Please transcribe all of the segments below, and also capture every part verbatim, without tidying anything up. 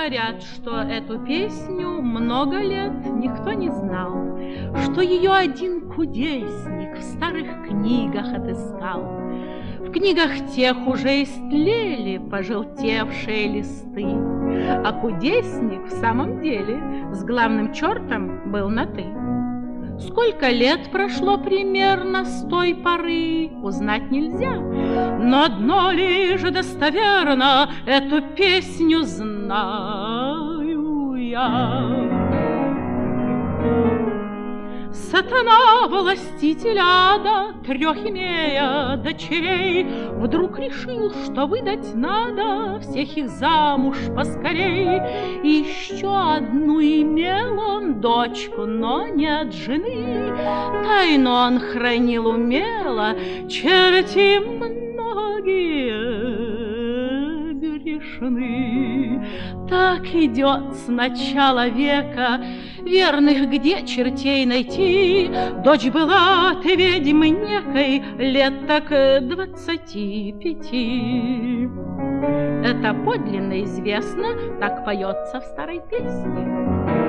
говорят, что эту песню много лет никто не знал, что ее один кудесник в старых книгах отыскал. В книгах тех уже истлели пожелтевшие листы, а кудесник в самом деле с главным чертом был на «ты». Сколько лет прошло примерно с той поры, узнать нельзя, но одно лишь достоверно, эту песню знаю я. Сатана, властитель ада, трех имея дочерей, вдруг решил, что выдать надо всех их замуж поскорей. И еще одну имел он дочку, но не от жены. Тайну он хранил умело, черти многие грешны. Так идет с начала века, верных где чертей найти? Дочь была ты ведьмы некой, лет так двадцати пяти. Это подлинно известно, так поется в старой песне.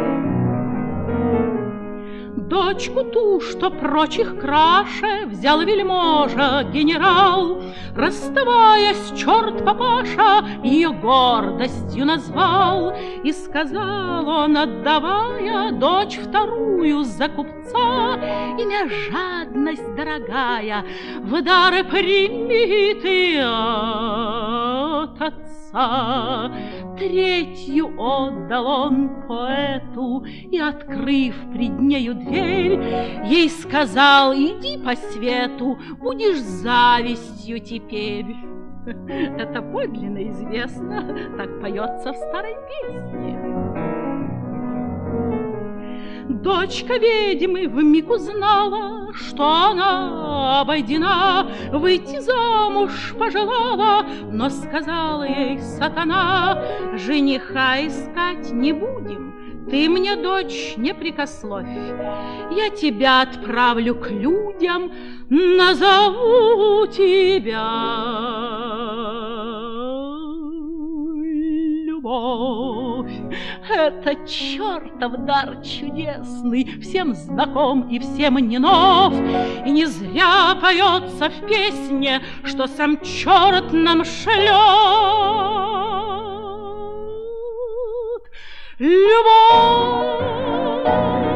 Дочку ту, что прочих краше, взял вельможа генерал. Расставаясь, черт папаша ее гордостью назвал. И сказал он, отдавая дочь вторую за купца: имя жадность дорогая, в дар прими ты от отца. Третью отдал он поэту, и, открыв пред нею дверь, ей сказал: иди по свету, будешь завистью теперь. Это подлинно известно, так поется в старой песне. Дочка ведьмы вмиг узнала, что она обойдена, выйти замуж пожелала, но сказала ей сатана: жениха искать не будем, ты мне, дочь, не прикословь, я тебя отправлю к людям, назову тебя любовь. Это чертов дар чудесный, всем знаком и всем не нов, и не зря поется в песне, что сам черт нам шлет. Любовь.